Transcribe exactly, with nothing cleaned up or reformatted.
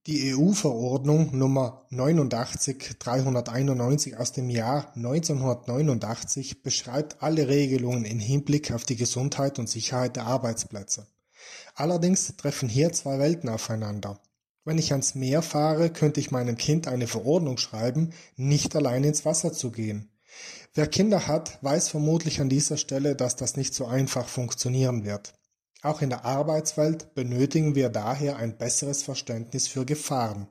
Die E U-Verordnung Nummer neunundachtzig dreihunderteinundneunzig aus dem Jahr neunzehnhundertneunundachtzig beschreibt alle Regelungen im Hinblick auf die Gesundheit und Sicherheit der Arbeitsplätze. Allerdings treffen hier zwei Welten aufeinander. Wenn ich ans Meer fahre, könnte ich meinem Kind eine Verordnung schreiben, nicht allein ins Wasser zu gehen. Wer Kinder hat, weiß vermutlich an dieser Stelle, dass das nicht so einfach funktionieren wird. Auch in der Arbeitswelt benötigen wir daher ein besseres Verständnis für Gefahren.